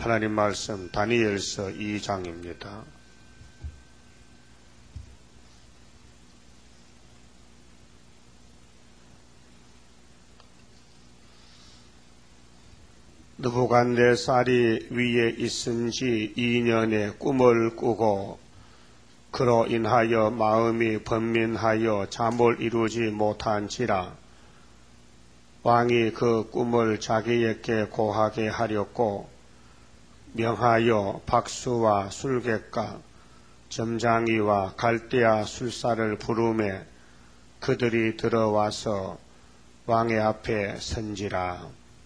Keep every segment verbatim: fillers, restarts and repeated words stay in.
하나님 말씀 다니엘서 이 장입니다. 느부갓네살이 위에 있은 지 이 년에 꿈을 꾸고 그로 인하여 마음이 번민하여 잠을 이루지 못한지라. 왕이 그 꿈을 자기에게 고하게 하렸고 명하여 박수와 술객과 점장이와 갈대아 술사를 부르매 그들이 들어와서 왕의 앞에 선지라.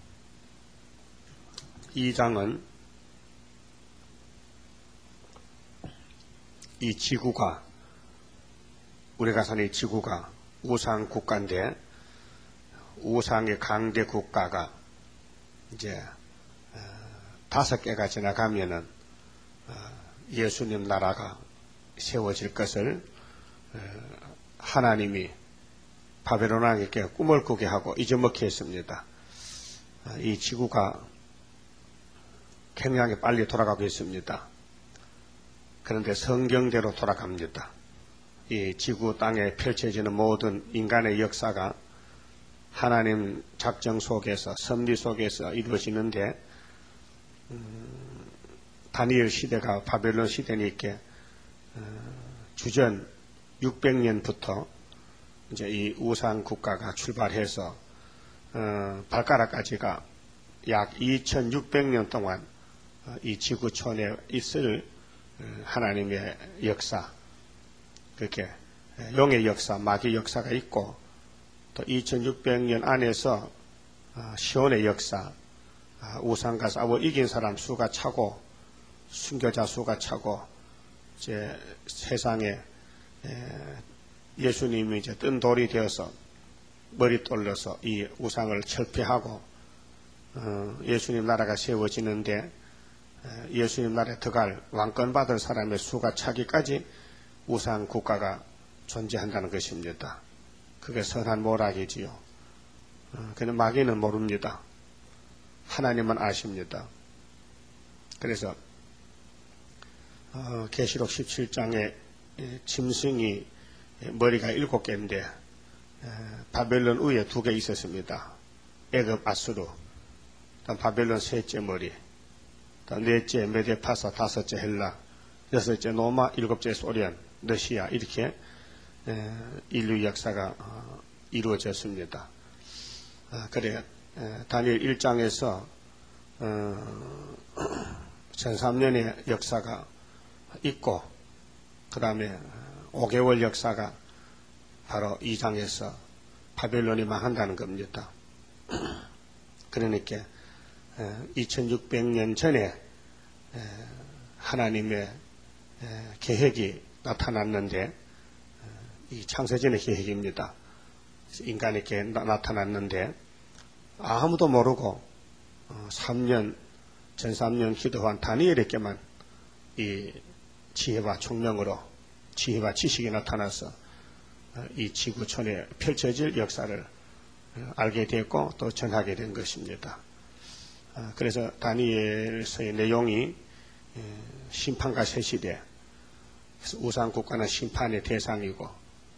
이 장은 이 지구가, 우리가 사는 이 지구가 우상 국가인데, 우상의 강대 국가가 이제 다섯 개가 지나가면은 예수님 나라가 세워질 것을 하나님이 바벨론 왕에게 꿈을 꾸게 하고 잊어먹게 했습니다. 이 지구가 굉장히 빨리 돌아가고 있습니다. 그런데 성경대로 돌아갑니다. 이 지구 땅에 펼쳐지는 모든 인간의 역사가 하나님 작정 속에서, 섭리 속에서 이루어지는데, 음, 다니엘 시대가 바벨론 시대니까 어, 주전 육백 년부터 이제 이 우상 국가가 출발해서 어, 발가락까지가 약 이천육백 년 동안 어, 이 지구촌에 있을 어, 하나님의 역사, 그렇게 용의 역사, 마귀 역사가 있고, 또 이천육백 년 안에서 어, 시온의 역사, 우상과 싸워 이긴 사람 수가 차고 순교자 수가 차고 이제 세상에 예수님이 이제 뜬 돌이 되어서 머리 돌려서 이 우상을 철폐하고 예수님 나라가 세워지는데 예수님 나라에 들어갈 왕권 받을 사람의 수가 차기까지 우상 국가가 존재한다는 것입니다. 그게 선한 모락이지요. 그런데 마귀는 모릅니다. 하나님은 아십니다. 그래서 어, 계시록 십칠 장에 짐승이 머리가 일곱 개인데 에, 바벨론 위에 두 개 있었습니다. 애굽 아수르, 바벨론 셋째 머리, 넷째 메데파사, 다섯째 헬라, 여섯째 노마, 일곱째 소련, 러시아, 이렇게 에, 인류 역사가 어, 이루어졌습니다. 어, 그래 다니엘 일 장에서 어, 천삼 년의 역사가 있고 그 다음에 오 개월 역사가 바로 이 장에서 바벨론이 망한다는 겁니다. 그러니까 이천육백 년 전에 하나님의 계획이 나타났는데, 이 창세전의 계획입니다. 인간에게 나타났는데 아무도 모르고 삼 년, 전 삼 년 기도한 다니엘에게만 이 지혜와 총명으로, 지혜와 지식이 나타나서 이 지구촌에 펼쳐질 역사를 알게 됐고 또 전하게 된 것입니다. 그래서 다니엘서의 내용이 심판과 세시대, 우상국가는 심판의 대상이고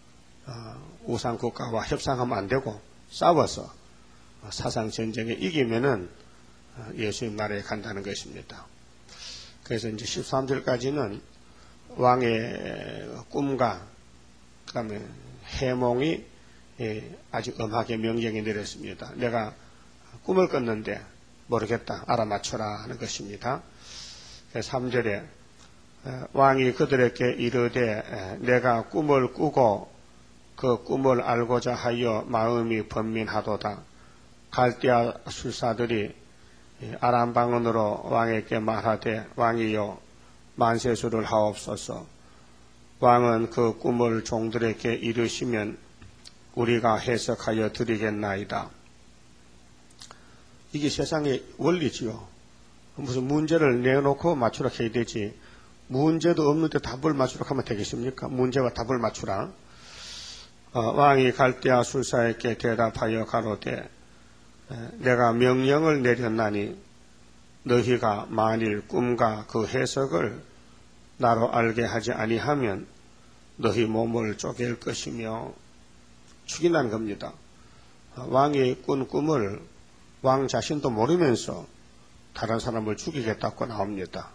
우상국가와 협상하면 안 되고 싸워서 사상전쟁에 이기면은 예수님 나라에 간다는 것입니다. 그래서 이제 십삼 절까지는 왕의 꿈과 그 다음에 해몽이 아주 엄하게 명령이 내렸습니다. 내가 꿈을 꿨는데 모르겠다, 알아맞춰라 하는 것입니다. 삼 절에 왕이 그들에게 이르되 내가 꿈을 꾸고 그 꿈을 알고자 하여 마음이 번민하도다. 갈대아 술사들이 아람 방언으로 왕에게 말하되 왕이여 만세수를 하옵소서. 왕은 그 꿈을 종들에게 이르시면 우리가 해석하여 드리겠나이다. 이게 세상의 원리지요. 무슨 문제를 내놓고 맞추라 해야 되지, 문제도 없는데 답을 맞추라 하면 되겠습니까? 문제와 답을 맞추라. 어, 왕이 갈대아 술사에게 대답하여 가로되 내가 명령을 내렸나니 너희가 만일 꿈과 그 해석을 나로 알게 하지 아니하면 너희 몸을 쪼갤 것이며 죽인다는 겁니다. 왕이 꾼 꿈을 왕 자신도 모르면서 다른 사람을 죽이겠다고 나옵니다.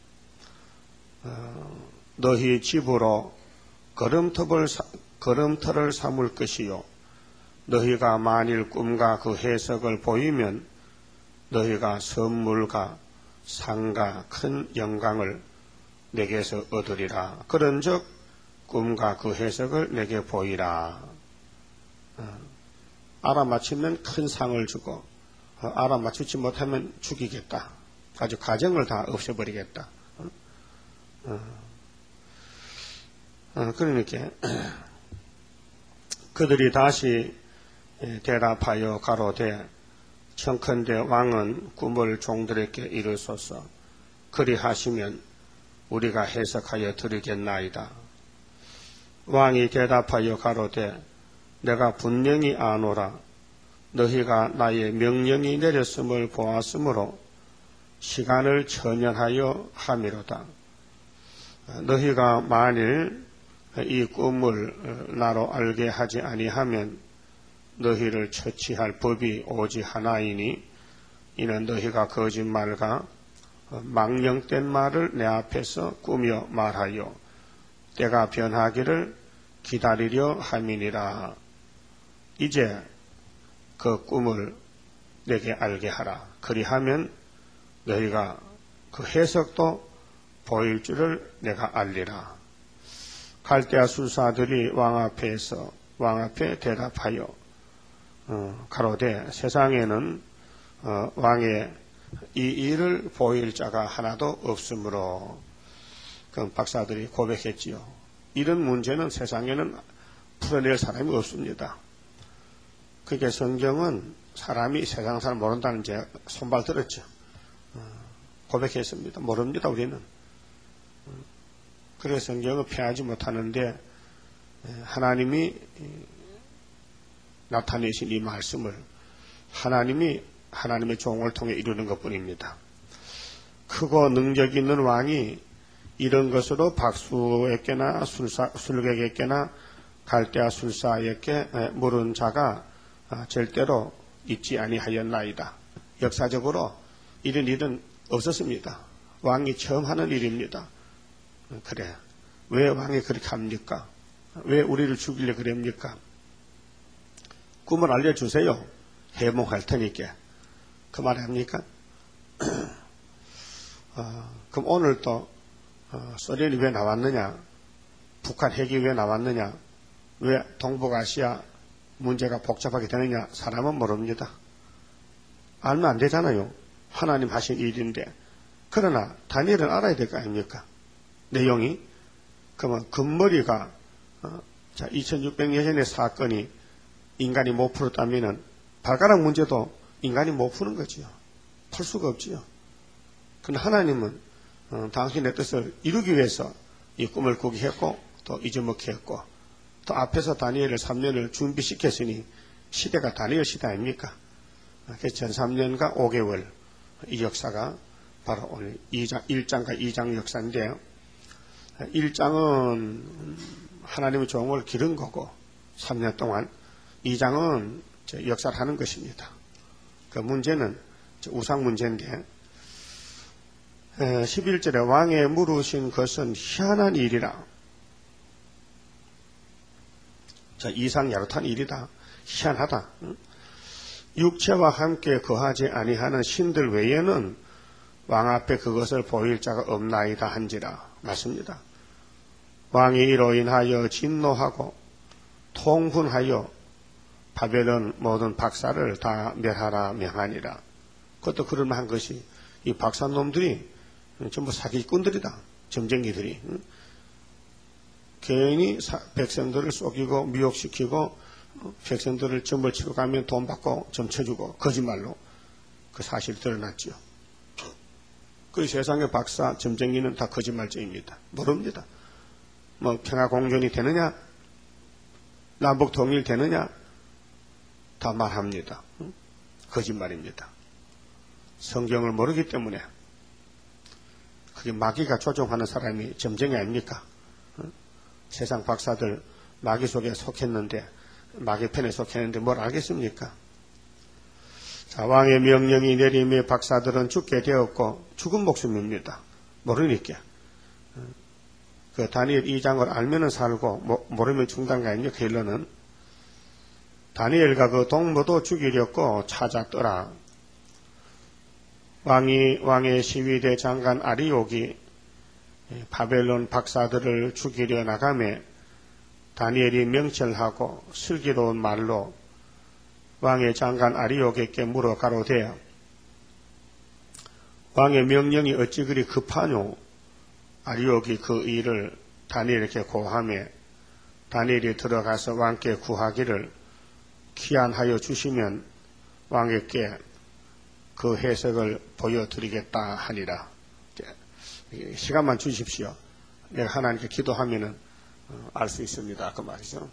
어, 너희 집으로 걸음터를, 걸음터를 삼을 것이요 너희가 만일 꿈과 그 해석을 보이면 너희가 선물과 상과 큰 영광을 내게서 얻으리라. 그런즉 꿈과 그 해석을 내게 보이라. 어, 알아맞히면 큰 상을 주고 어, 알아맞히지 못하면 죽이겠다. 아주 가정을 다 없애버리겠다. 어? 어, 어, 그러니까 그들이 다시 대답하여 가로되 청컨대 왕은 꿈을 종들에게 이르소서. 그리하시면 우리가 해석하여 드리겠나이다. 왕이 대답하여 가로되 내가 분명히 아노라. 너희가 나의 명령이 내렸음을 보았으므로 시간을 천연하여 함이로다. 너희가 만일 이 꿈을 나로 알게 하지 아니하면 너희를 처치할 법이 오직 하나이니 이는 너희가 거짓말과 망령된 말을 내 앞에서 꾸며 말하여 때가 변하기를 기다리려 함이니라. 이제 그 꿈을 내게 알게 하라. 그리하면 너희가 그 해석도 보일 줄을 내가 알리라. 갈대아 술사들이 왕 앞에서 왕 앞에 대답하여 어, 가로되 세상에는 어, 왕의 이 일을 보일 자가 하나도 없으므로 그 박사들이 고백했지요. 이런 문제는 세상에는 풀어낼 사람이 없습니다. 그게 성경은 사람이 세상 사람 모른다는 제 손발 들었죠. 어, 고백했습니다. 모릅니다 우리는. 그래서 성경을 피하지 못하는데 하나님이 나타내신 이 말씀을 하나님이 하나님의 종을 통해 이루는 것뿐입니다. 크고 능력 있는 왕이 이런 것으로 박수에게나 술사, 술객에게나 갈대아 술사에게 물은 자가 절대로 있지 아니하였나이다. 역사적으로 이런 일은 없었습니다. 왕이 처음 하는 일입니다. 그래, 왜 왕이 그렇게 합니까? 왜 우리를 죽이려 그럽니까? 꿈을 알려주세요. 해몽할 테니까. 그 말 합니까? 어, 그럼 오늘 또 어, 소련이 왜 나왔느냐? 북한 핵이 왜 나왔느냐? 왜 동북아시아 문제가 복잡하게 되느냐? 사람은 모릅니다. 알면 안 되잖아요. 하나님 하신 일인데. 그러나 다니엘은 알아야 될 거 아닙니까? 내용이. 그러면 금머리가 어, 자 이천육백 년 전의 사건이 인간이 못 풀었다면은 발가락 문제도 인간이 못 푸는 거지요. 풀 수가 없지요. 그러나 하나님은 어, 당신의 뜻을 이루기 위해서 이 꿈을 꾸게 했고 또 잊어먹게 했고 또 앞에서 다니엘을 삼 년을 준비시켰으니 시대가 다니엘 시대 아닙니까? 그래서 전 삼 년과 오 개월 이 역사가 바로 오늘 일 장과 이 장 역사인데요. 일 장은 하나님의 종을 기른 거고 삼 년 동안 이 장은 역사를 하는 것입니다. 그 문제는 우상 문제인데 십일 절에 왕의 물으신 것은 희한한 일이라. 자, 이상야릇한 일이다. 희한하다. 육체와 함께 거하지 아니하는 신들 외에는 왕 앞에 그것을 보일 자가 없나이다 한지라. 맞습니다. 왕이 이로 인하여 진노하고 통분하여 바벨론 모든 박사를 다 멸하라 명하니라. 그것도 그럴만한 것이 이 박사놈들이 전부 사기꾼들이다. 점쟁이들이. 응? 괜히 사, 백성들을 속이고 미혹시키고 백성들을 점을 치고 가면 돈 받고 점 쳐주고 거짓말로 그 사실이 드러났죠. 그 세상의 박사 점쟁이는 다 거짓말쟁이입니다. 모릅니다. 뭐 평화공존이 되느냐 남북 통일 되느냐 다 말합니다. 응? 거짓말입니다. 성경을 모르기 때문에 그게 마귀가 조종하는 사람이 점쟁이 아닙니까? 어? 세상 박사들 마귀 속에 속했는데 마귀 편에 속했는데 뭘 알겠습니까? 자, 왕의 명령이 내림에 박사들은 죽게 되었고 죽은 목숨입니다. 모르니까. 그 다니엘 이 장을 알면은 살고 모르면 죽는 거 아닙니까? 헬러는 다니엘과 그 동무도 죽이려고 찾았더라. 왕이 왕의 시위대 장관 아리옥이 바벨론 박사들을 죽이려 나가매 다니엘이 명철하고 슬기로운 말로 왕의 장관 아리옥에게 물어 가로되 왕의 명령이 어찌 그리 급하뇨? 아리옥이 그 일을 다니엘에게 고하며 다니엘이 들어가서 왕께 구하기를 귀환하여 주시면 왕에게 그 해석을 보여드리겠다 하니라. 시간만 주십시오. 내가 하나님께 기도하면은 알 수 있습니다. 그 말이죠.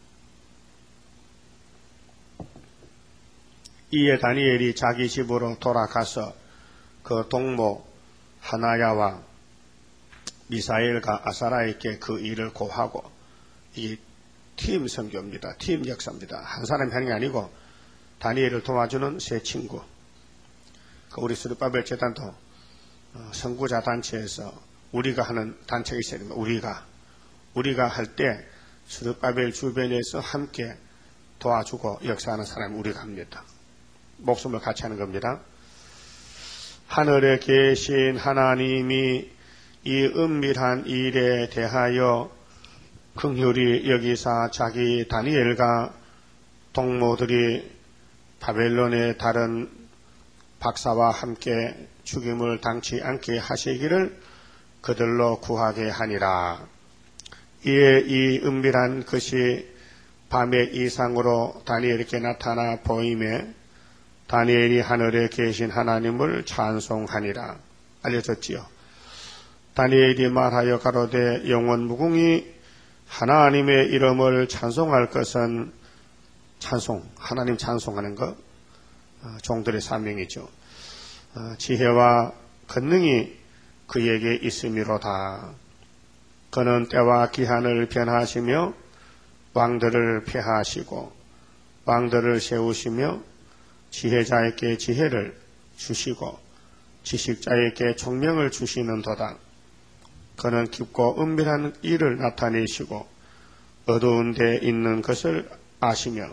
이에 다니엘이 자기 집으로 돌아가서 그 동무 하나야와 미사엘과 아사라에게 그 일을 고하고, 이 팀 선교입니다. 팀 역사입니다. 한 사람이 하는 게 아니고 다니엘을 도와주는 세 친구. 우리 스룹바벨 재단도 선구자 단체에서 우리가 하는 단체가 있어야 됩니다. 우리가 우리가 할 때 스룹바벨 주변에서 함께 도와주고 역사하는 사람이 우리가 합니다. 목숨을 같이 하는 겁니다. 하늘에 계신 하나님이 이 은밀한 일에 대하여 긍휼히 여기사 자기 다니엘과 동무들이 바벨론의 다른 박사와 함께 죽임을 당치 않게 하시기를 그들로 구하게 하니라. 이에 이 은밀한 것이 밤의 이상으로 다니엘에게 나타나 보임에 다니엘이 하늘에 계신 하나님을 찬송하니라. 알려졌지요. 다니엘이 말하여 가로되 영원 무궁히 하나님의 이름을 찬송할 것은, 찬송, 하나님 찬송하는 것, 종들의 사명이죠. 지혜와 권능이 그에게 있음이로다. 그는 때와 기한을 변하시며 왕들을 폐하시고 왕들을 세우시며 지혜자에게 지혜를 주시고 지식자에게 총명을 주시는도다. 그는 깊고 은밀한 일을 나타내시고 어두운 데 있는 것을 아시며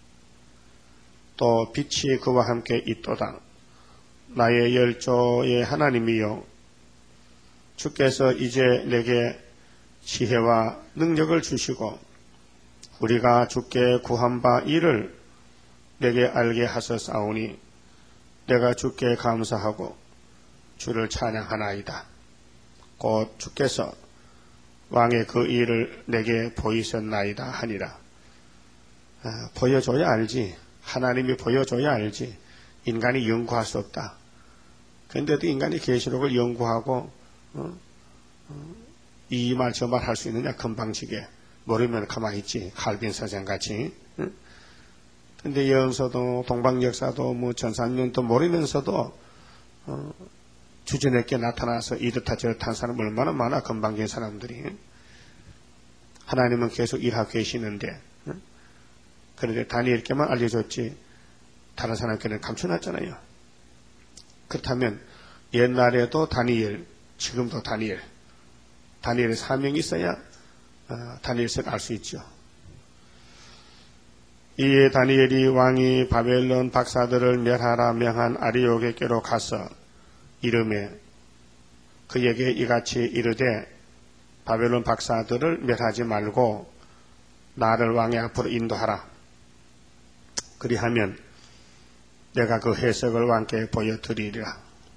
또 빛이 그와 함께 있도다. 나의 열조의 하나님이여, 주께서 이제 내게 지혜와 능력을 주시고 우리가 주께 구한 바 이를 내게 알게 하셨사오니 내가 주께 감사하고 주를 찬양하나이다. 곧 주께서 왕의 그 일을 내게 보이셨나이다 하니라. 아, 보여줘야 알지. 하나님이 보여줘야 알지. 인간이 연구할 수 없다. 그런데도 인간이 계시록을 연구하고 어? 어? 이 말 저 말 할 수 있느냐? 금방지게. 모르면 가만히 있지. 칼빈 선생같이. 그런데 어? 영서도 동방역사도 뭐 전산면도 모르면서도 어? 주전에게 나타나서 이렇다 저렇다 한 사람 얼마나 많아. 금방진 사람들이. 하나님은 계속 일하고 계시는데 어? 그런데 다니엘께만 알려줬지 다른 사람께는 감춰놨잖아요. 그렇다면 옛날에도 다니엘, 지금도 다니엘, 다니엘의 사명이 있어야 어, 다니엘을 알 수 있죠. 이에 다니엘이 왕이 바벨론 박사들을 멸하라 명한 아리옥에게로 가서 이름에 그에게 이같이 이르되 바벨론 박사들을 멸하지 말고 나를 왕의 앞으로 인도하라. 그리하면 내가 그 해석을 왕께 보여드리리라.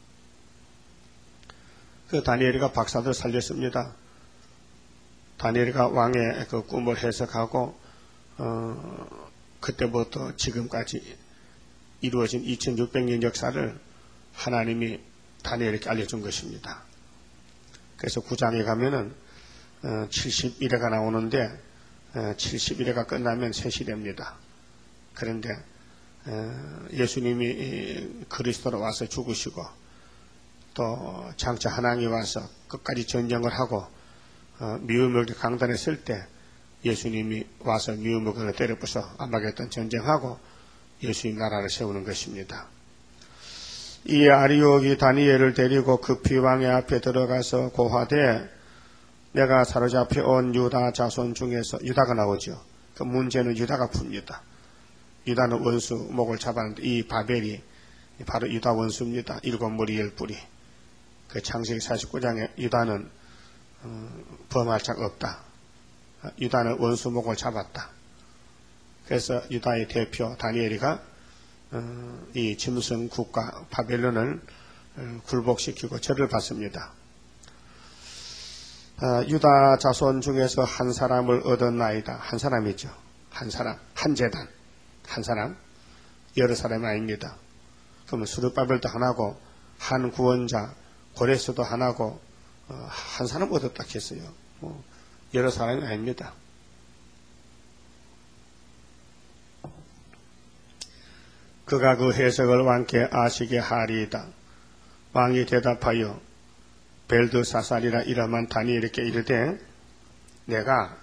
그 다니엘이가 박사들 살렸습니다. 다니엘이가 왕의 그 꿈을 해석하고 어, 그때부터 지금까지 이루어진 이천육백 년 역사를 하나님이 다니엘에게 알려준 것입니다. 그래서 구 장에 가면은 어, 칠십일 회가 나오는데 어, 칠십일 회가 끝나면 새 시대입니다. 그런데 예수님이 그리스도로 와서 죽으시고 또 장차 하나님이 와서 끝까지 전쟁을 하고 미우먹이 강단에 설 때 예수님이 와서 미우먹을 때려부숴 아마겟돈 전쟁하고 예수님 나라를 세우는 것입니다. 이에 아리옥이 다니엘을 데리고 급히 왕의 앞에 들어가서 고하되 내가 사로잡혀 온 유다 자손 중에서 유다가 나오죠. 그 문제는 유다가 풉니다. 유다는 원수 목을 잡았는데 이 바벨이 바로 유다 원수입니다. 일곱 머리 열 뿌리. 그 창세기 사십구 장에 유다는 어, 범할 자 없다. 유다는 원수 목을 잡았다. 그래서 유다의 대표 다니엘이가 어, 이 짐승 국가 바벨론을 어, 굴복시키고 절을 받습니다. 어, 유다 자손 중에서 한 사람을 얻었나이다. 한 사람이죠. 한 사람, 한 재단, 한 사람, 여러 사람이 아닙니다. 그러면 스룹바벨도 하나고 한 구원자, 고레스도 하나고 어, 한 사람 얻었다 했어요. 뭐, 여러 사람이 아닙니다. 그가 그 해석을 왕께 아시게 하리이다. 왕이 대답하여 벨드사살이라 이름한 다니엘에게 이르되 내가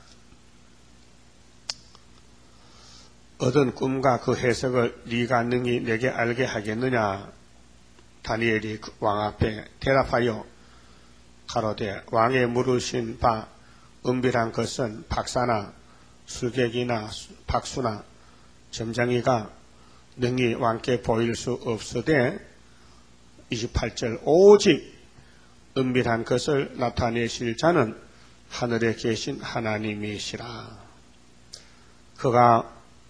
얻은 꿈과 그 해석을 네가 능히 내게 알게 하겠느냐. 다니엘이 왕 앞에 대답하여 가로되 왕의 물으신 바 은밀한 것은 박사나 술객이나 박수나 점장이가 능히 왕께 보일 수 없으되 이십팔 절 오직 은밀한 것을 나타내실 자는 하늘에 계신 하나님이시라. 그가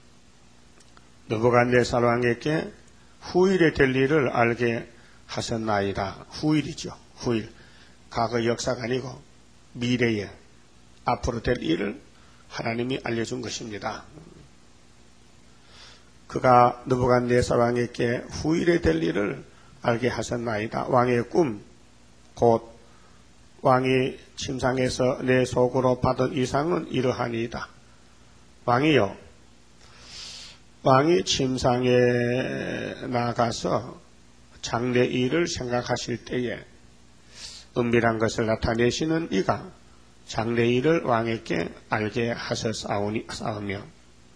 느부갓네살 왕에게 후일에 될 일을 알게 하셨나이다. 후일이죠. 후일. 과거 역사가 아니고 미래에 앞으로 될 일을 하나님이 알려준 것입니다. 그가 느부갓네살 왕에게 후일에 될 일을 알게 하셨나이다. 왕의 꿈, 곧 왕이 침상에서 내 속으로 받은 이상은 이러하니이다. 왕이요, 왕이 침상에 나가서 장래 일을 생각하실 때에 은밀한 것을 나타내시는 이가 장래 일을 왕에게 알게 하셨사오며,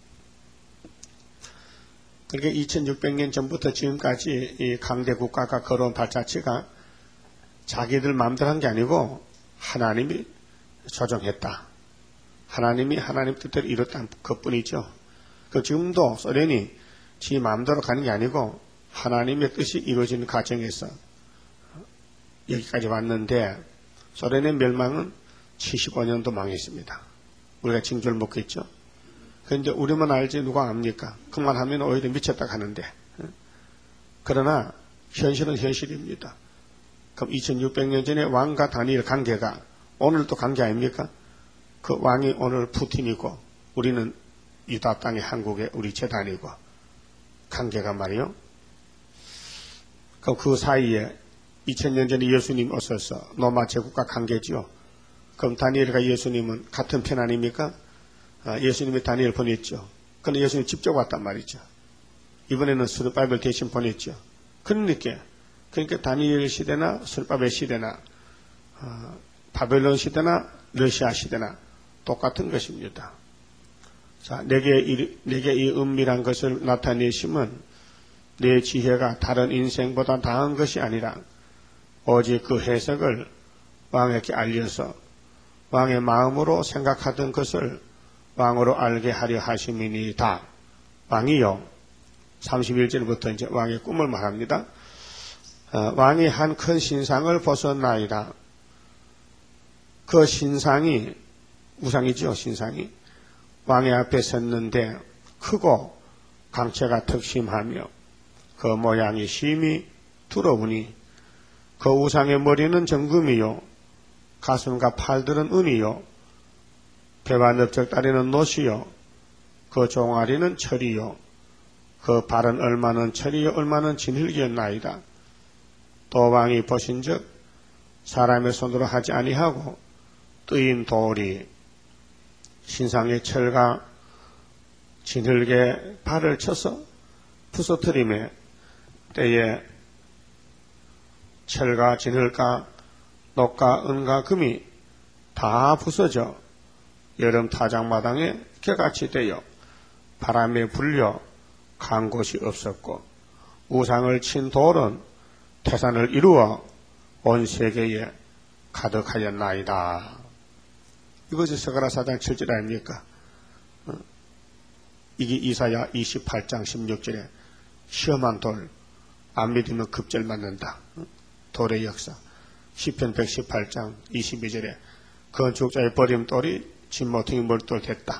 그러니까 이천육백 년 전부터 지금까지 이 강대 국가가 걸어온 발자취가 자기들 마음대로 한 게 아니고 하나님이 조정했다. 하나님이 하나님 뜻대로 이뤘다는 것뿐이죠. 그 지금도 소련이 지 마음대로 가는 게 아니고 하나님의 뜻이 이루어지는 과정에서 여기까지 왔는데, 소련의 멸망은 칠십오 년도 망했습니다. 우리가 징조를 먹겠죠. 그런데 우리만 알지 누가 압니까? 그만하면 오히려 미쳤다 하는데. 그러나 현실은 현실입니다. 그럼 이천육백 년 전에 왕과 다니엘 관계가 오늘도 관계 아닙니까? 그 왕이 오늘 푸틴이고 우리는 유다 땅의 한국의 우리 재단이고 관계가 말이요. 그럼 그 사이에 이천 년 전에 예수님 오셔서 로마 제국과 관계지요. 그럼 다니엘과 예수님은 같은 편 아닙니까? 아, 예수님이 다니엘 보냈죠. 그런데 예수님 직접 왔단 말이죠. 이번에는 스룹바벨 대신 보냈죠. 그러니까 그러니까 다니엘 시대나 스룹바벨 시대나 어, 바벨론 시대나 러시아 시대나 똑같은 것입니다. 자, 내게 이, 내게 이 은밀한 것을 나타내심은 내 지혜가 다른 인생보다 나은 것이 아니라 오직 그 해석을 왕에게 알려서 왕의 마음으로 생각하던 것을 왕으로 알게 하려 하심이니이다. 왕이요, 삼십일 절부터 이제 왕의 꿈을 말합니다. 어, 왕이 한 큰 신상을 보셨나이다. 그 신상이 우상이죠. 신상이 왕의 앞에 섰는데 크고 강체가 특심하며 그 모양이 심히 두러우니 그 우상의 머리는 정금이요, 가슴과 팔들은 은이요, 배와 넓적다리는 노시요, 그 종아리는 철이요, 그 발은 얼마는 철이요 얼마는 진흙이었나이다. 또 왕이 보신즉 사람의 손으로 하지 아니하고 뜨인 돌이 신상의 철과 진흙에 발을 쳐서 부서뜨림의 때에 철과 진흙과 녹과 은과 금이 다 부서져 여름 타작마당에 개같이 되어 바람에 불려 간 곳이 없었고 우상을 친 돌은 태산을 이루어 온 세계에 가득하였나이다. 이것이 스가랴 사 장 칠 절 아닙니까? 이게 이사야 이십팔 장 십육 절에 시험한 돌 안 믿으면 급절 맞는다. 돌의 역사. 시편 백십팔 장 이십이 절에 건축자의 버림돌이 진모퉁이 몰돌 됐다.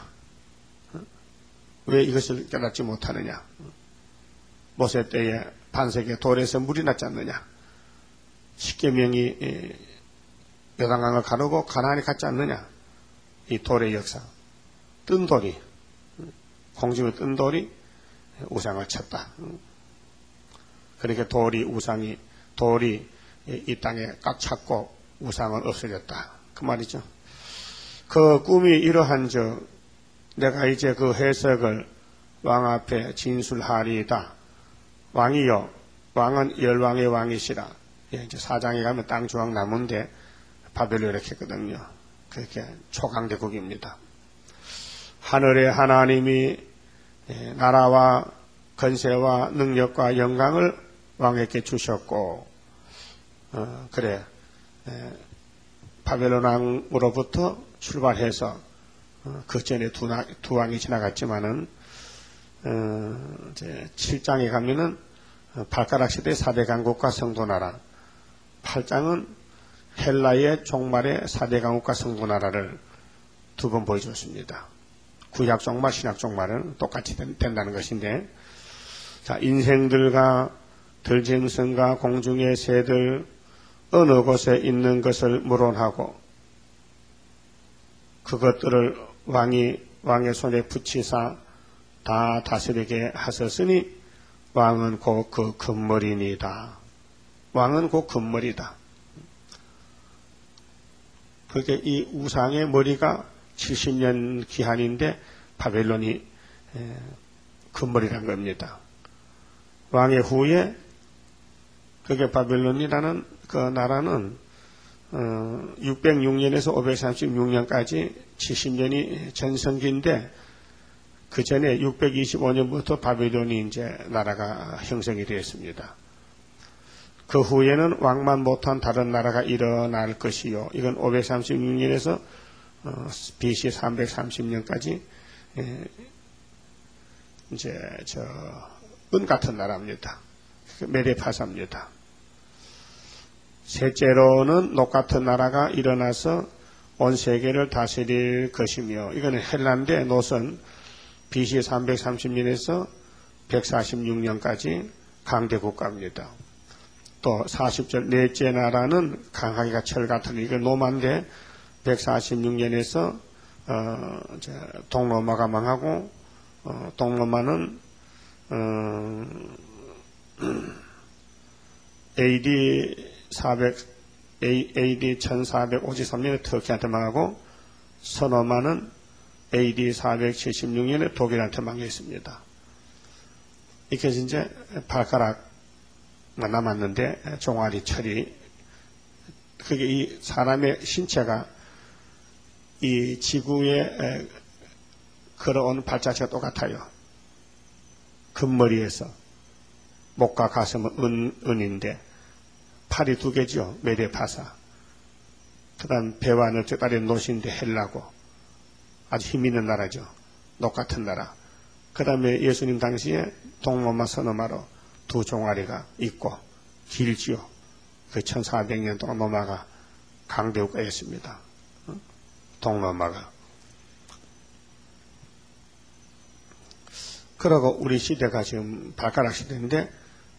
왜 이것을 깨닫지 못하느냐? 모세 때에 반석에 돌에서 물이 났지 않느냐? 십계명이 요단강을 가르고 가나안에 갔지 않느냐? 이 돌의 역사. 뜬 돌이, 공중에 뜬 돌이 우상을 쳤다. 그렇게 돌이, 우상이, 돌이 이 땅에 꽉 찼고 우상은 없어졌다. 그 말이죠. 그 꿈이 이러한 저 내가 이제 그 해석을 왕 앞에 진술하리이다. 왕이요, 왕은 열왕의 왕이시라. 예, 이제 사장에 가면 땅 주황 나무인데 바벨로 이렇게 했거든요. 그렇게 초강대국입니다. 하늘의 하나님이 나라와 건세와 능력과 영광을 왕에게 주셨고, 어, 그래, 에, 바벨론 왕으로부터 출발해서 어, 그 전에 두, 나, 두 왕이 지나갔지만은 어, 이제 칠 장에 가면은 어, 발가락 시대 사 대 강국과 성도나라, 팔 장은 헬라의 종말의 사 대 강국과 성도나라를 두 번 보여줬습니다. 구약 종말, 신약 종말은 똑같이 된, 된다는 것인데, 자, 인생들과 들짐승과 공중의 새들 어느 곳에 있는 것을 물어하고 그것들을 왕이 왕의 손에 붙이사 다 다스리게 하셨으니 왕은 곧 그 금머리니이다. 왕은 곧 금머리다. 그게 이 우상의 머리가 칠십 년 기한인데 바벨론이 금머리란 겁니다. 왕의 후에 그게 바벨론이라는 그 나라는 어, 육백육 년에서 오백삼십육 년까지 칠십 년이 전성기인데 그 전에 육백이십오 년부터 바벨론이 이제 나라가 형성이 되었습니다. 그 후에는 왕만 못한 다른 나라가 일어날 것이요. 이건 오백삼십육 년에서 어, 비씨 삼백삼십 년까지 예, 이제 저 은 같은 나라입니다. 메데파사입니다. 셋째로는 녹 같은 나라가 일어나서 온 세계를 다스릴 것이며 이거는 헬란데 노선 비씨 삼백삼십 년에서 백사십육 년까지 강대 국가입니다. 또 사십 절 넷째 나라는 강하기가 철 같은 이거 노마인데 백사십육 년에서 어, 동로마가 망하고 어, 동로마는 어, 에이디 사백, 에이디 천사백오십삼 년에 터키한테 망하고 서노마는 에이디 사백칠십육 년에 독일한테 망했습니다. 이렇게 이제 발가락만 남았는데 종아리 철이 그게 이 사람의 신체가 이 지구에 걸어온 발자취가 똑같아요. 금머리에서 목과 가슴은 은, 은인데 팔이 두 개죠. 메데파사. 그 다음 배와 넓적다리 노신데 헬라고 아주 힘있는 나라죠. 녹 같은 나라. 그 다음에 예수님 당시에 동로마 서노마로 두 종아리가 있고 길지요. 그 천사백 년 동안 로마가 강대국가였습니다. 동로마가. 그러고 우리 시대가 지금 발가락 시대인데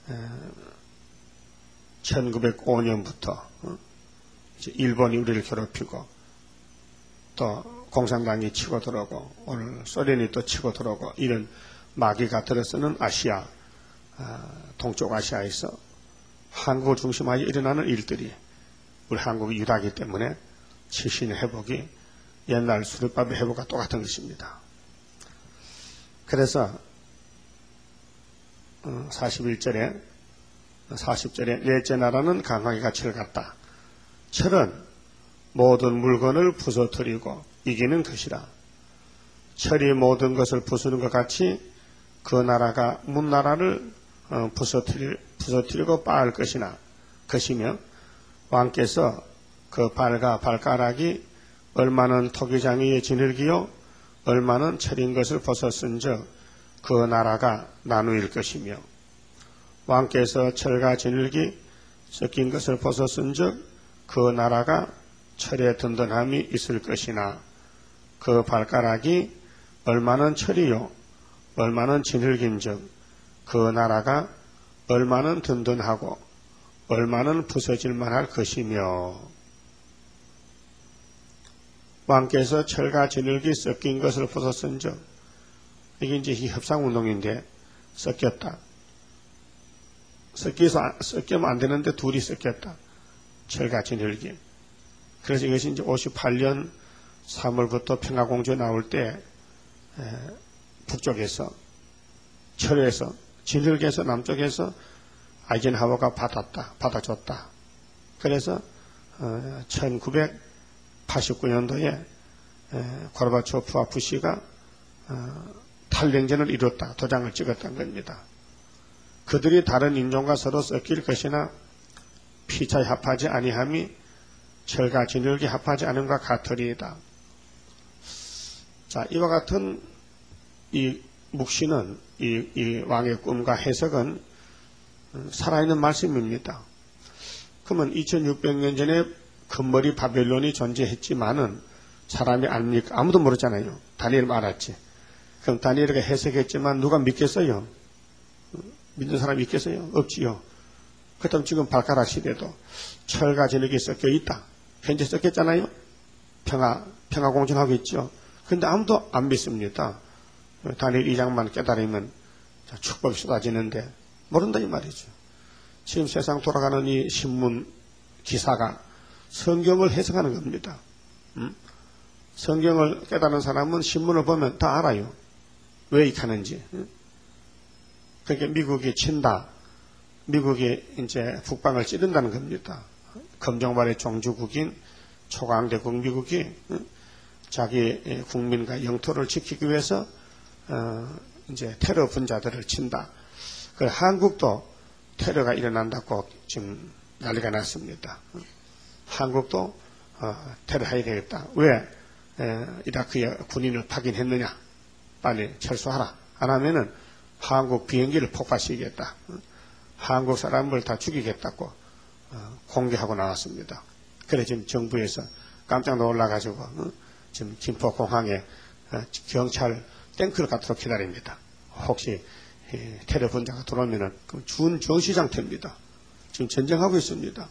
천구백오 년부터 일본이 우리를 괴롭히고 또 공산당이 치고 들어오고 오늘 소련이 또 치고 들어오고 이런 마귀가 들어서는 아시아, 동쪽 아시아에서 한국을 중심하여 일어나는 일들이 우리 한국이 유다이기 때문에 칠신의 회복이 옛날 수르밥의 회복과 똑같은 것입니다. 그래서 사십일 절에 사십 절에 넷째 나라는 강하기가 철 같다. 철은 모든 물건을 부서뜨리고 이기는 것이라. 철이 모든 것을 부수는 것 같이 그 나라가 문나라를 부서뜨릴, 부서뜨리고 빠을 것이나 것이며 왕께서 그 발과 발가락이 얼마는 토기장이의 진흙이요 얼마는 철인 것을 벗었은즉 그 나라가 나누일 것이며 왕께서 철과 진흙이 섞인 것을 벗었은즉 그 나라가 철의 든든함이 있을 것이나 그 발가락이 얼마는 철이요 얼마는 진흙인즉 그 나라가 얼마는 든든하고 얼마는 부서질만 할 것이며 왕께서 철과 진흙이 섞인 것을 벗었은즉 이게 이제 협상운동인데 섞였다. 섞여서 섞이면 안 되는데 둘이 섞였다. 철과 진흙이. 그래서 이것이 이제 오십팔 년 삼월부터 평화공주에 나올 때 에, 북쪽에서 철에서 진흙에서 남쪽에서 아이젠하워가 받았다. 받아줬다. 그래서 어, 천구백팔십구 년도에 에, 고르바초프와 부시가 어, 탈냉전을 이뤘다. 도장을 찍었던 겁니다. 그들이 다른 인종과 서로 섞일 것이나 피차에 합하지 아니함이 철과 진흙이 합하지 않음과 같으리이다. 자, 이와 같은 이 묵시는 이, 이 왕의 꿈과 해석은 살아있는 말씀입니다. 그러면 이천육백 년 전에 금머리 바벨론이 존재했지만은 사람이 압니까? 아무도 모르잖아요. 다니엘은 알았지. 그럼 다니엘이 해석했지만 누가 믿겠어요? 믿는 사람이 있겠어요? 없지요. 그렇다면 지금 발가락 시대도 철과 진흙이 섞여 있다. 현재 섞였잖아요. 평화, 평화공존하고 있죠. 그런데 아무도 안 믿습니다. 다니엘 이 장만 깨달으면 축복이 쏟아지는데 모른다 이 말이죠. 지금 세상 돌아가는 이 신문 기사가 성경을 해석하는 겁니다. 음? 성경을 깨달은 사람은 신문을 보면 다 알아요. 왜 이렇게 하는지. 음? 그러니까 미국이 친다. 미국이 이제 북방을 찌른다는 겁니다. 검정발의 종주국인 초강대국 미국이 음? 자기 국민과 영토를 지키기 위해서 어, 이제 테러 분자들을 친다. 그 한국도 테러가 일어난다고 지금 난리가 났습니다. 한국도 어, 테러해야 되겠다. 왜 에, 이라크에 군인을 파견했느냐? 빨리 철수하라. 안 하면은 한국 비행기를 폭파시키겠다. 한국 사람을 다 죽이겠다고 어, 공개하고 나왔습니다. 그래 지금 정부에서 깜짝 놀라가지고 어, 지금 김포공항에 어, 경찰 탱크를 갖도록 기다립니다. 혹시 예, 테러 분자가 들어오면은 준 전시장터입니다. 지금 전쟁하고 있습니다.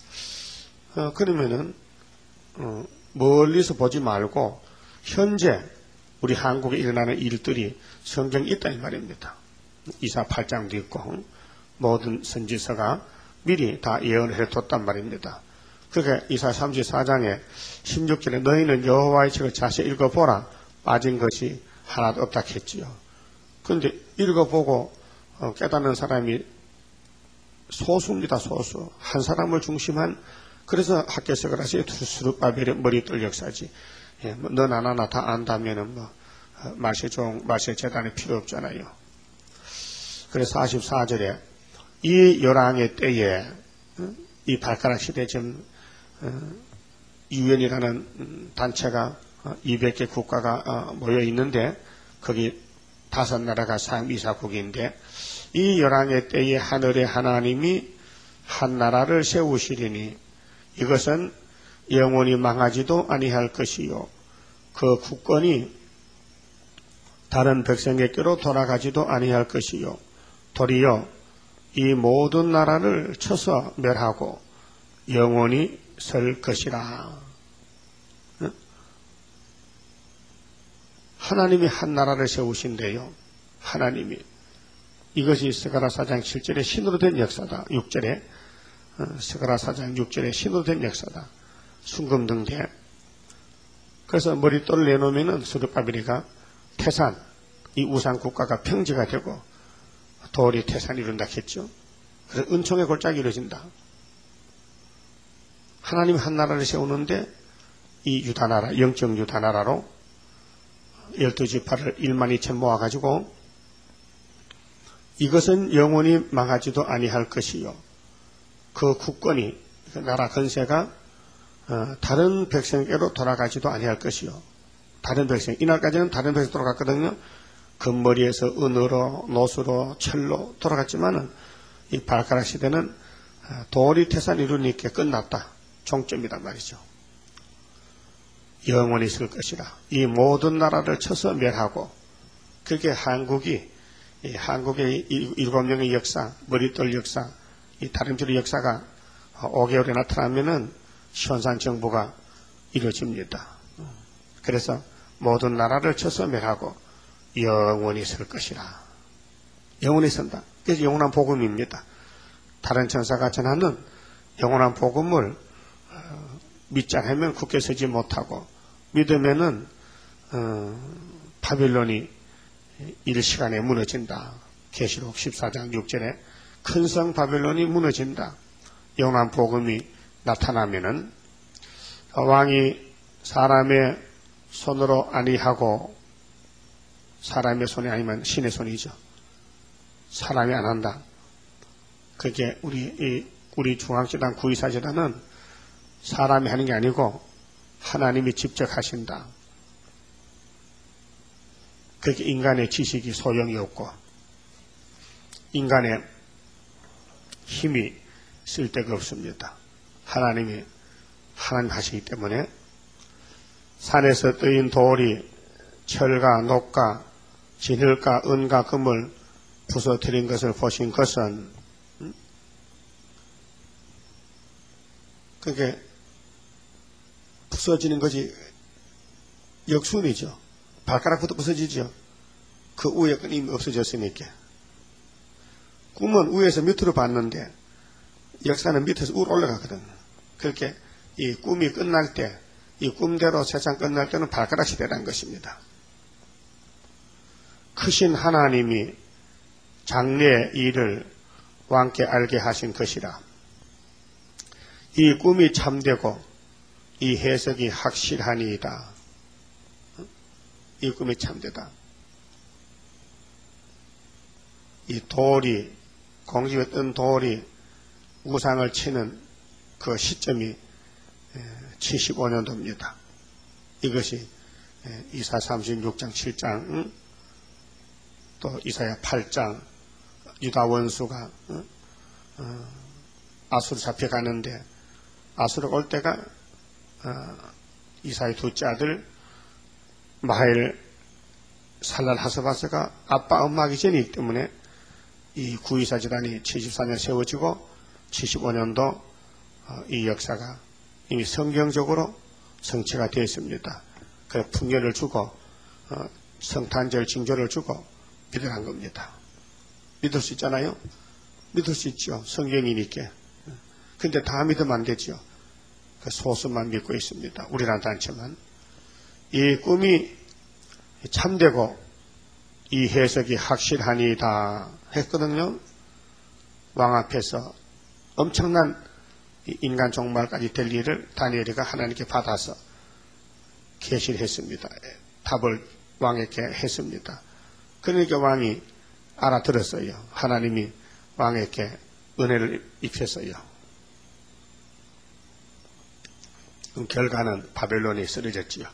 어, 그러면은 어, 멀리서 보지 말고 현재 우리 한국에 일어나는 일들이 성경에 있다 이 말입니다. 이사 팔 장도 있고 모든 선지서가 미리 다 예언을 해뒀단 말입니다. 그러니까 이사 삼십사 장에 십육 절에 너희는 여호와의 책을 자세히 읽어보라. 빠진 것이 하나도 없다 했지요. 그런데 읽어보고 깨닫는 사람이 소수입니다. 소수. 한 사람을 중심한 그래서 학계석을 하시 수르바벨의 머리떨 역사지. 예, 뭐 넌 안 하나 다 안다면은 뭐 말세종 말세 재단이 필요 없잖아요. 그래서 사십사 절에 이 열왕의 때에 이 발가락 시대 지금 유엔이라는 단체가 이백 개 국가가 모여 있는데 거기 다섯 나라가 상비사국인데 이 열왕의 때에 하늘의 하나님이 한 나라를 세우시리니 이것은 영원히 망하지도 아니할 것이요 그 국권이 다른 백성에게로 돌아가지도 아니할 것이요 도리어 이 모든 나라를 쳐서 멸하고 영원히 설 것이라. 하나님이 한 나라를 세우신대요. 하나님이. 이것이 스가랴 사 장 칠 절에 신으로 된 역사다. 육 절에 스가랴 사 장 육 절에 신으로 된 역사다. 순금등대. 그래서 머릿돌을 내놓으면은 수르바벨이가 태산, 이 우상 국가가 평지가 되고 도리 태산 이룬다 했죠. 그래서 은총의 골짜기 이루어진다. 하나님 한 나라를 세우는데 이 유다나라, 영적 유다나라로 열두 지파를 일만 이천 모아가지고 이것은 영원히 망하지도 아니할 것이요. 그 국권이, 그 나라 건세가 어, 다른 백성에게로 돌아가지도 아니할 것이요. 다른 백성, 이날까지는 다른 백성 돌아갔거든요. 금머리에서 은으로, 노수로, 철로 돌아갔지만은 이 발가락 시대는 도리 태산 이루니까 끝났다. 종점이란 말이죠. 영원히 있을 것이라. 이 모든 나라를 쳐서 멸하고, 그게 한국이, 이 한국의 일곱 명의 역사, 머릿돌 역사, 이 다림질 역사가 오 개월에 나타나면은 현산 정부가 이루어집니다. 그래서 모든 나라를 쳐서 멸하고 영원히 있을 것이라. 영원히 선다. 그래서 영원한 복음입니다. 다른 천사가 전하는 영원한 복음을 믿지 않으면 굳게 서지 못하고, 믿으면은 어, 바빌론이 일시간에 무너진다. 계시록 십사 장 육 절에 큰 성 바빌론이 무너진다. 영원한 복음이 나타나면은 왕이 사람의 손으로 아니하고, 사람의 손이 아니면 신의 손이죠. 사람이 안 한다. 그게 우리 이, 우리 중앙재단 구이사재단은 사람이 하는 게 아니고 하나님이 직접 하신다. 그게 인간의 지식이 소용이 없고 인간의 힘이 쓸데가 없습니다. 하나님이 하나님 하시기 때문에 산에서 뜨인 돌이 철과 녹과 진흙과 은과 금을 부서뜨린 것을 보신 것은 그게 부서지는 것이 역순이죠. 발가락부터 부서지죠. 그 위에 건 이미 없어졌으니까. 꿈은 위에서 밑으로 봤는데 역사는 밑에서 위로 올라가거든. 그렇게 이 꿈이 끝날 때, 이 꿈대로 세상 끝날 때는 발가락 시대라는 것입니다. 크신 하나님이 장래의 일을 왕께 알게 하신 것이라. 이 꿈이 참되고 이 해석이 확실하니이다. 이 꿈이 참되다. 이 돌이, 공중에 뜬 돌이 우상을 치는 그 시점이 칠십오 년도입니다. 이것이 이사 삼십육 장 칠 장, 또 이사야 팔 장, 유다 원수가 아수르 잡혀가는데, 아수르 올 때가 이사의 둘째 아들 마헬 살랄 하스바스가 아빠 엄마 하기 전이기 때문에 이 구이사 재단이 칠십사 년 세워지고 칠십오 년도 이 역사가 이미 성경적으로 성취가 되어 있습니다. 그래서 풍년을 주고 성탄절 징조를 주고 믿으란 겁니다. 믿을 수 있잖아요. 믿을 수 있죠. 성경이니까. 근데 다 믿으면 안 되죠. 그 소수만 믿고 있습니다. 우리란 단체만. 이 꿈이 참되고 이 해석이 확실하니다 했거든요. 왕 앞에서 엄청난 인간 종말까지 될 일을 다니엘이가 하나님께 받아서 계시를 했습니다. 답을 왕에게 했습니다. 그러니까 왕이 알아들었어요. 하나님이 왕에게 은혜를 입혔어요. 그럼 결과는 바벨론이 쓰러졌지요.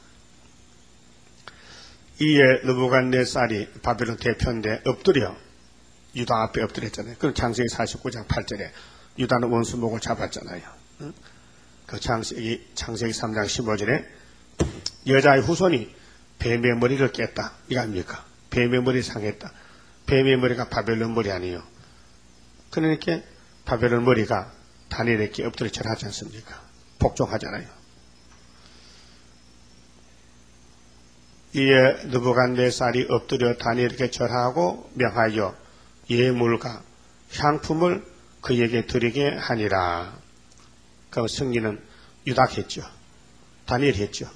이에 느부갓네살이 바벨론 대표인데 엎드려 유다 앞에 엎드렸잖아요. 그럼 창세기 사십구 장 팔 절에 유다는 원수목을 잡았잖아요. 그 창세기, 창세기 삼 장 십오 절에 여자의 후손이 뱀의 머리를 깼다. 이거 아닙니까? 뱀의 머리 상했다. 뱀의 머리가 바벨론 머리 아니에요. 그러니까 바벨론 머리가 다니엘에게 엎드려 절하지 않습니까? 복종하잖아요. 이에 느부갓네살이 엎드려 다니엘에게 절하고 명하여 예물과 향품을 그에게 드리게 하니라. 그 승리는 유다가 했죠. 다니엘이 했죠.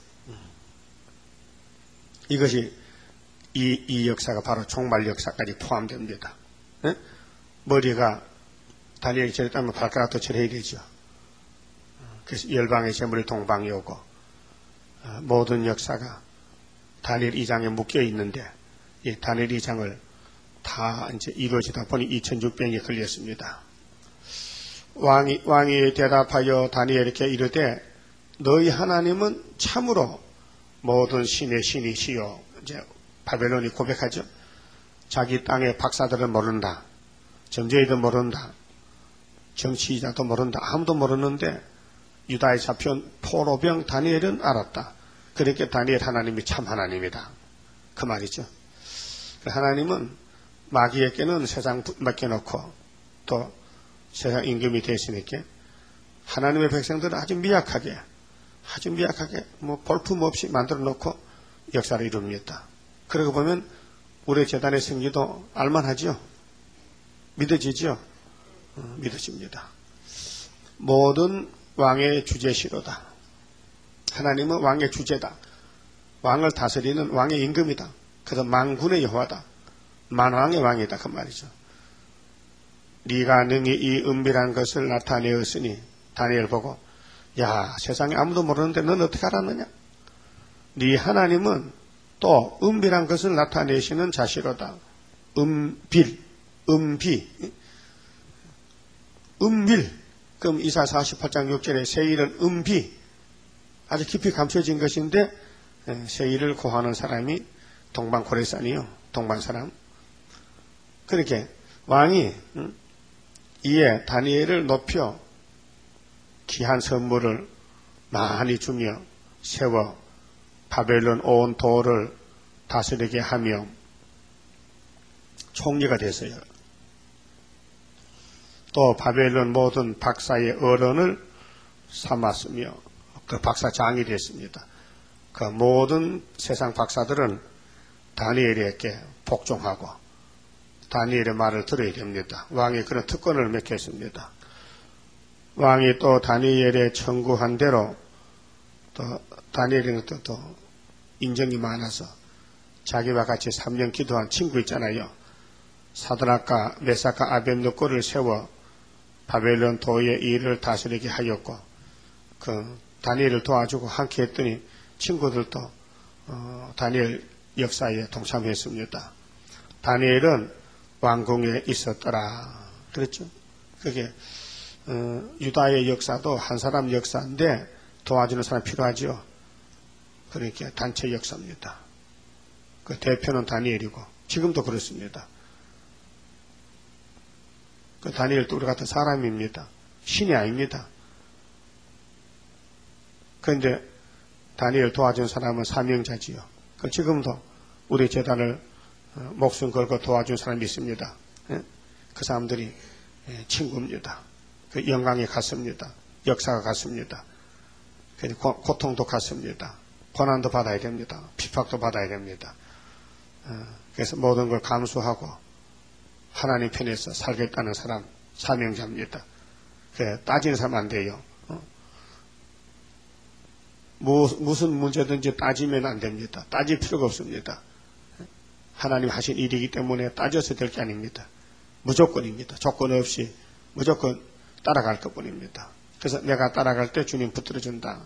이것이 이, 이 역사가 바로 종말 역사까지 포함됩니다. 예? 머리가 다니엘이 저랬다면 발가락도 절해야 되죠. 그래서 열방의 재물이 동방이 오고 모든 역사가 다니엘 이 장에 묶여 있는데 이 다니엘 이 장을 다 이제 이루어지다 보니 이천육백 년이 걸렸습니다. 왕이, 왕이 대답하여 다니엘에게 이르되 너희 하나님은 참으로 모든 신의 신이시요. 이제 바벨론이 고백하죠. 자기 땅의 박사들은 모른다. 점쟁이도 모른다. 정치자도 모른다. 아무도 모르는데 유다에 잡혀온 포로병 다니엘은 알았다. 그렇게 다니엘 하나님이 참 하나님이다. 그 말이죠. 하나님은 마귀에게는 세상 맡겨놓고 또 세상 임금이 되시니까 하나님의 백성들은 아주 미약하게 아주 미약하게 뭐 볼품 없이 만들어 놓고 역사를 이룹니다. 그러고 보면 우리 재단의 승리도 알만하죠. 믿어지죠. 어, 믿어집니다. 모든 왕의 주제시로다. 하나님은 왕의 주제다. 왕을 다스리는 왕의 임금이다. 그래서 만군의 여호와다. 만왕의 왕이다. 그 말이죠. 네가 능히 이 은밀한 것을 나타내었으니 다니엘 보고 야 세상에 아무도 모르는데 넌 어떻게 알았느냐? 네 하나님은 또 은밀한 것을 나타내시는 자시로다. 은빌, 은비, 은밀. 그럼 이사 사십팔 장 육 절에 세일은 은비. 아주 깊이 감춰진 것인데 세일을 고하는 사람이 동방고레산이요. 동방사람. 그렇게 왕이 이에 다니엘을 높여 귀한 선물을 많이 주며 세워 바벨론 온 도를 다스리게 하며 총리가 됐어요. 또 바벨론 모든 박사의 어른을 삼았으며 그 박사장이 됐습니다. 그 모든 세상 박사들은 다니엘에게 복종하고 다니엘의 말을 들어야 됩니다. 왕이 그런 특권을 맺겠습니다. 왕이 또 다니엘의 청구한 대로 또 다니엘은 또, 또 인정이 많아서 자기와 같이 삼 년 기도한 친구 있잖아요. 사드락과 메삭과 아벳느고를 세워 바벨론 도의 일을 다스리게 하였고 그 다니엘을 도와주고 함께 했더니 친구들도 어, 다니엘 역사에 동참했습니다. 다니엘은 왕궁에 있었더라. 그랬죠. 그게 어, 유다의 역사도 한 사람 역사인데 도와주는 사람 필요하죠. 그러니까 단체 역사입니다. 그 대표는 다니엘이고 지금도 그렇습니다. 그 다니엘도 우리 같은 사람입니다. 신이 아닙니다. 그런데 다니엘 도와준 사람은 사명자지요. 그 지금도 우리 재단을 목숨 걸고 도와준 사람이 있습니다. 그 사람들이 친구입니다. 그 영광이 같습니다. 역사가 같습니다. 고통도 같습니다. 고난도 받아야 됩니다. 핍박도 받아야 됩니다. 그래서 모든 걸 감수하고 하나님 편에서 살겠다는 사람, 사명자입니다. 따지는 사람 안 돼요. 무슨 문제든지 따지면 안 됩니다. 따질 필요가 없습니다. 하나님 하신 일이기 때문에 따져서 될 게 아닙니다. 무조건입니다. 조건 없이 무조건 따라갈 것뿐입니다. 그래서 내가 따라갈 때 주님 붙들어준다.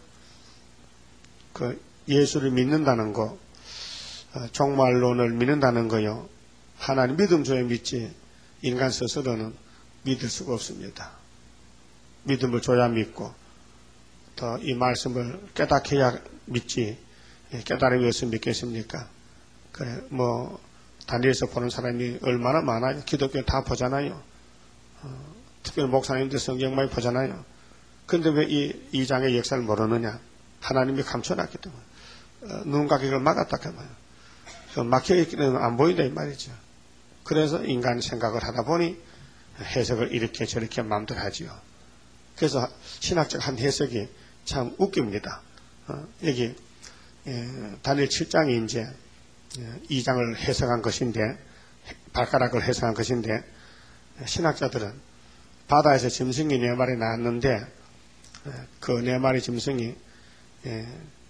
그 예수를 믿는다는 거, 종말론을 믿는다는 거요. 하나님 믿음 줘야 믿지 인간 스스로는 믿을 수가 없습니다. 믿음을 줘야 믿고 더 이 말씀을 깨닫게야 믿지 깨달음이 없으면 믿겠습니까? 그래 뭐 다니엘서 보는 사람이 얼마나 많아요. 기독교 다 보잖아요. 어, 특별히 목사님들 성경 많이 보잖아요. 그런데 왜 이 이 장의 역사를 모르느냐? 하나님이 감춰놨기 때문에 어, 눈과 귀를 막았다 그 말이에요. 막혀있기는 안 보인다 이 말이죠. 그래서 인간 생각을 하다 보니 해석을 이렇게 저렇게 마음대로 하지요. 그래서 신학적 한 해석이 참 웃깁니다. 어, 여기 예, 다니엘 칠 장이 이제 예, 이 장을 해석한 것인데 발가락을 해석한 것인데 신학자들은 바다에서 짐승이 네 마리 나왔는데 예, 그 네 마리 짐승이 예,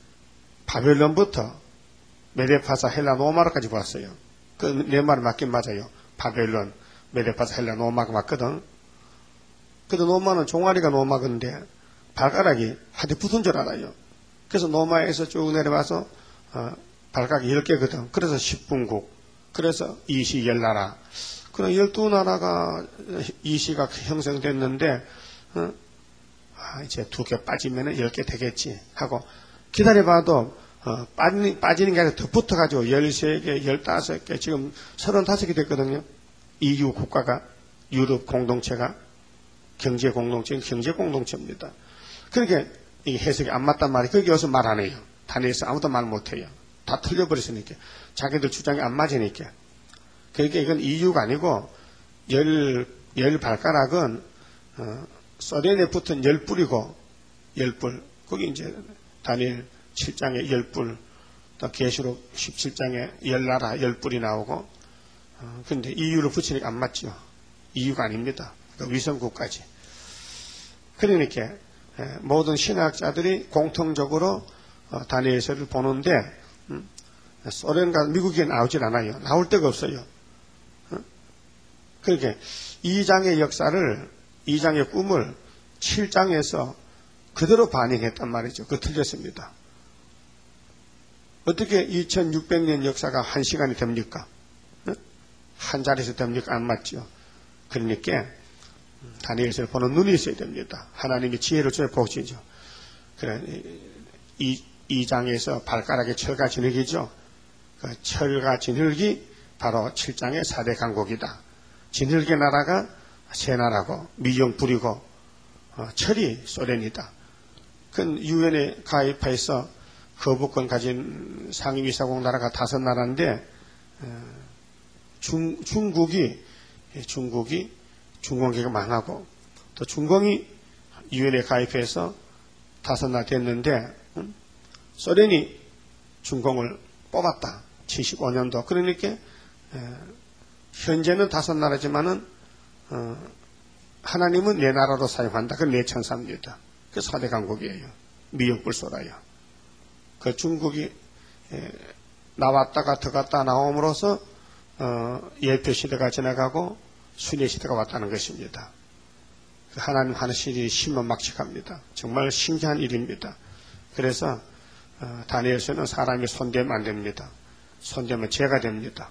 바벨론부터 메데파사 헬라 노마르까지 왔어요. 그 네 마리 맞긴 맞아요. 바벨론, 메데파스 헬라 노마가 맞거든. 그래도 노마는 종아리가 노마건데 발가락이 하디 붙은 줄 알아요. 그래서 노마에서 쭉 내려와서 어, 발가락이 열 개거든. 그래서 십분국, 그래서 이시 열나라. 그럼 열두 나라가 이시가 형성됐는데 어? 아, 이제 두 개 빠지면 열 개 되겠지 하고 기다려봐도 어, 빠지는, 빠지는 게 아니라 더 붙어가지고 열세 개, 열다섯 개, 지금 서른다섯 개 됐거든요. 이유 국가가, 유럽 공동체가 경제 공동체, 경제 공동체입니다. 그러니까 이게 해석이 안 맞단 말이에요. 거기 와서 말 안 해요. 단위에서 아무도 말 못 해요. 다 틀려버렸으니까. 자기들 주장이 안 맞으니까. 그러니까 이건 이유가 아니고 열, 열 발가락은 어, 소련에 붙은 열 뿔이고 열 뿔. 거기 이제 다니엘 칠 장에 열 뿔, 또 계시록 십칠 장에 열 나라 열 뿔이 나오고. 어, 근데 이유를 붙이니까 안 맞죠. 이유가 아닙니다. 그 위성국까지. 그러니까 에, 모든 신학자들이 공통적으로 어, 다니엘서를 보는데 음, 소련과 미국이 나오질 않아요. 나올 데가 없어요. 어? 그러니까 이 장의 역사를, 이 장의 꿈을 칠 장에서 그대로 반영했단 말이죠. 그거 틀렸습니다. 어떻게 이천육백 년 역사가 한 시간이 됩니까? 어? 한 자리에서 됩니까? 안 맞죠. 그러니까 다니엘서를 보는 눈이 있어야 됩니다. 하나님이 지혜를 줘야 복지죠. 그래, 이, 이 장에서 발가락에 철과 진흙이죠. 그 철과 진흙이 바로 칠 장의 사대 강국이다. 진흙의 나라가 세 나라고, 미영 불이고, 어, 철이 소련이다. 그 유엔에 가입해서 거부권 가진 상임이사국 나라가 다섯 나라인데, 어, 중, 중국이, 중국이 중공기가 망하고, 또 중공이 유엔에 가입해서 다섯 나라 됐는데, 음? 소련이 중공을 뽑았다. 칠십오 년도. 그러니까, 에, 현재는 다섯 나라지만은, 어, 하나님은 네 나라로 사용한다. 그건 네 천사입니다. 그 사대 강국이에요. 미역불소라요. 그 중국이, 에, 나왔다가 들어갔다 나옴으로써, 어, 예표 시대가 지나가고, 순회 시대가 왔다는 것입니다. 하나님 하는 일이 신문막측합니다. 정말 신기한 일입니다. 그래서 어, 다니엘서는 사람이 손대면 안 됩니다. 손대면 죄가 됩니다.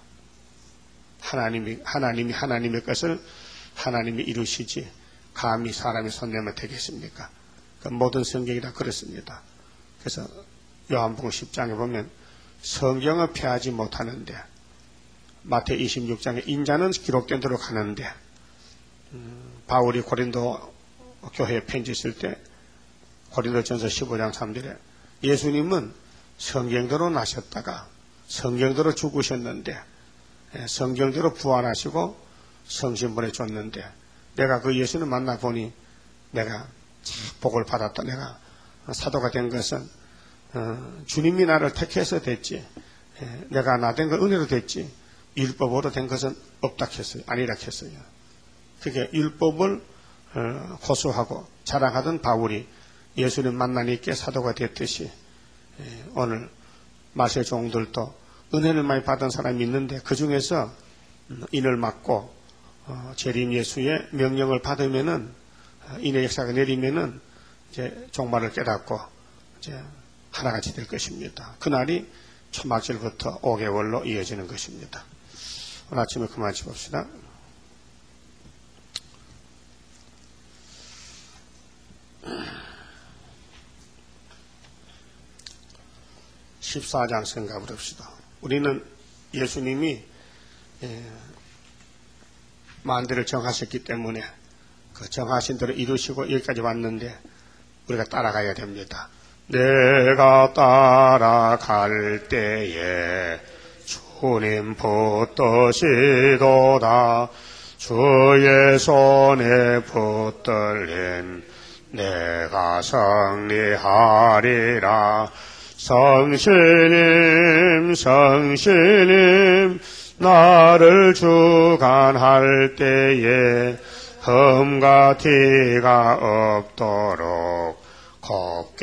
하나님이 하나님이 하나님의 것을 하나님이 이루시지 감히 사람이 손대면 되겠습니까? 그 모든 성경이 다 그렇습니다. 그래서 요한복음 십 장에 보면 성경을 폐하지 못하는데, 마태 이십육 장에 인자는 기록된 대로 가는데, 음, 바울이 고린도 교회에 편지 쓸 때 고린도전서 십오 장 삼 절에 예수님은 성경대로 나셨다가 성경대로 죽으셨는데 성경대로 부활하시고 성신 보내줬는데, 내가 그 예수님 만나보니 내가 복을 받았다. 내가 사도가 된 것은 어, 주님이 나를 택해서 됐지, 내가 나 된 건 은혜로 됐지 율법으로 된 것은 없다 했어요. 아니라 했어요. 그게 율법을 어, 고수하고 자랑하던 바울이 예수님 만나니까 사도가 됐듯이, 예, 오늘 마세 종들도 은혜를 많이 받은 사람이 있는데 그 중에서 인을 맡고 어, 재림 예수의 명령을 받으면은, 어, 인의 역사가 내리면은 이제 종말을 깨닫고 이제 하나같이 될 것입니다. 그날이 초막절부터 오 개월로 이어지는 것입니다. 오늘 아침에 그만 짚읍시다. 십사 장 생각을 합시다. 우리는 예수님이 예, 만대를 정하셨기 때문에 그 정하신 대로 이루시고 여기까지 왔는데 우리가 따라가야 됩니다. 내가 따라갈 때에 주님 붙드시도다. 주의 손에 붙들린 내가 승리하리라. 성신님 성신님 나를 주관할 때에 흠과 티가 없도록 곱게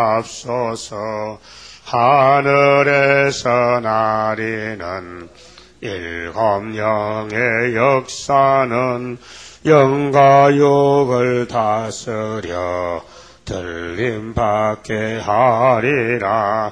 단장합소서. 하늘에서 나리는 일곱 영의 역사는 영과 육을 다스려 들림받게 하리라.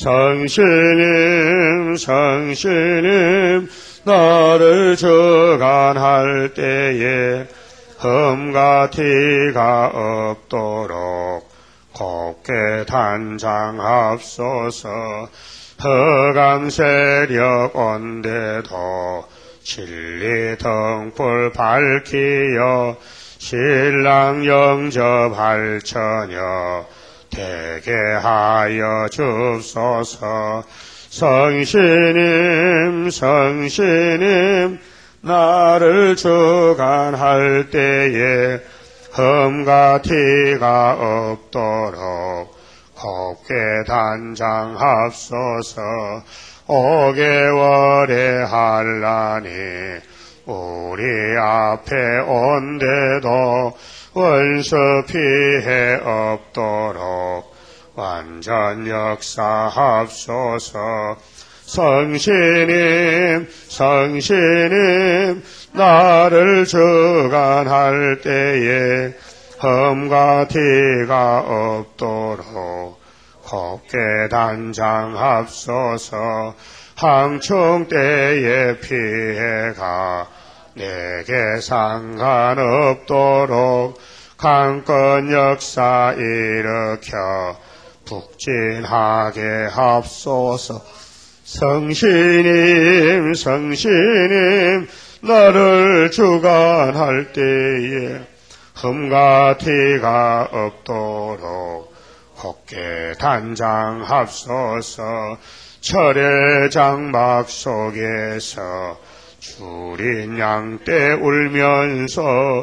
성신님 성신님 나를 주관할 때에 흠과 티가 없도록 곱게 단장합소서. 흑암 세력 온데도 진리 등불 밝히어 신랑 영접할 처녀 되게 하여 주소서. 성신님 성신님 나를 주관할 때에 흠과 티가 없도록 곱게 단장합소서. 오개월의 한란이 우리 앞에 온데도 원수 피해 없도록 완전 역사합소서. 성신님 성신님 나를 주관할 때에 흠과 티가 없도록 곱게 단장합소서. 항충 때의 피해가 내게 상관없도록 강권 역사 일으켜 북진하게 합소서. 성신님 성신님 나를 주관할 때에 흠과 티가 없도록 곱게 단장합소서. 철의 장막 속에서 주린 양떼 울면서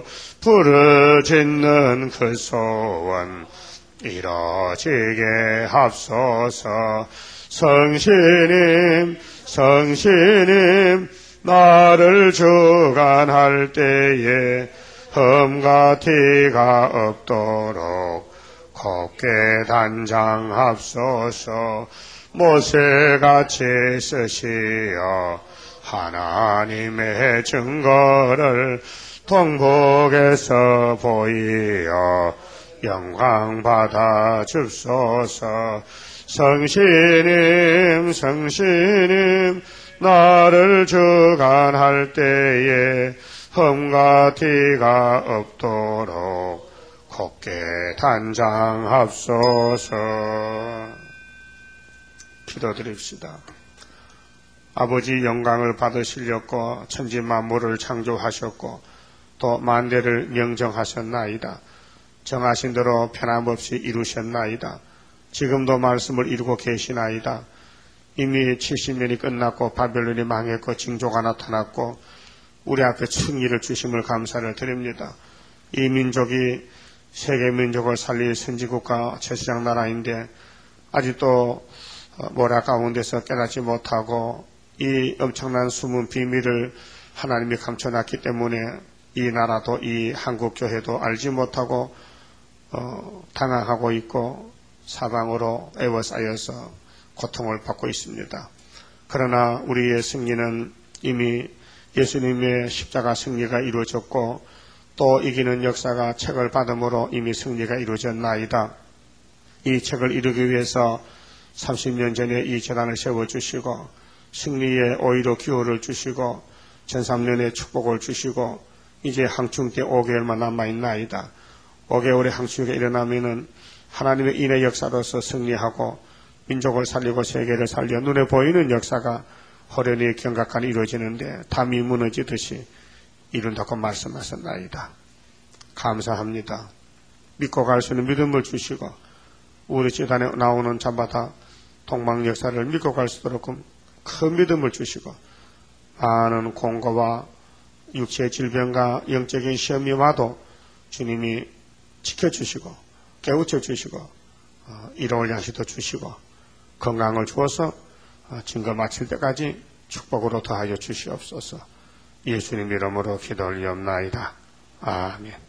부르짖는 그 소원 이뤄지게 합소서. 성신님 성신님 나를 주관할 때에 흠과 티가 없도록 곱게 단장합소서. 모세같이 쓰시어 하나님의 증거를 동북에서 보이어 영광 받아 줍소서. 성신님 성신님 나를 주관할 때에 흠과 티가 없도록 곱게 단장합소서. 기도드립시다. 아버지 영광을 받으시려고 천지 만물을 창조하셨고 또 만대를 명정하셨나이다. 정하신 대로 변함없이 이루셨나이다. 지금도 말씀을 이루고 계시나이다. 이미 칠십 년이 끝났고 바벨론이 망했고 징조가 나타났고 우리 앞에 승리를 주심을 감사를 드립니다. 이 민족이 세계 민족을 살릴 선지국가 제사장 나라인데 아직도 모라 가운데서 깨닫지 못하고 이 엄청난 숨은 비밀을 하나님이 감춰놨기 때문에 이 나라도 이 한국교회도 알지 못하고 어, 당황하고 있고 사방으로 애워싸여서 고통을 받고 있습니다. 그러나 우리의 승리는 이미 예수님의 십자가 승리가 이루어졌고 또 이기는 역사가 책을 받음으로 이미 승리가 이루어졌나이다. 이 책을 이루기 위해서 삼십 년 전에 이 재단을 세워주시고 승리의 오히려 기호를 주시고 천삼년의 축복을 주시고 이제 항충 때 오 개월만 남아있나이다. 오 개월의 항충이 일어나면은 하나님의 인의 역사로서 승리하고 민족을 살리고 세계를 살려 눈에 보이는 역사가 호련히 경각하니 이루어지는데 담이 무너지듯이 이룬다고 말씀하셨나이다. 감사합니다. 믿고 갈 수 있는 믿음을 주시고 우리 재단에 나오는 자마다 동방 역사를 믿고 갈 수 있도록 큰 믿음을 주시고 많은 공고와 육체의 질병과 영적인 시험이 와도 주님이 지켜주시고 깨우쳐 주시고 어, 이로울 양식도 주시고 건강을 주어서 어, 증거 마칠 때까지 축복으로 더하여 주시옵소서. 예수님 이름으로 기도 올리옵나이다. 아멘.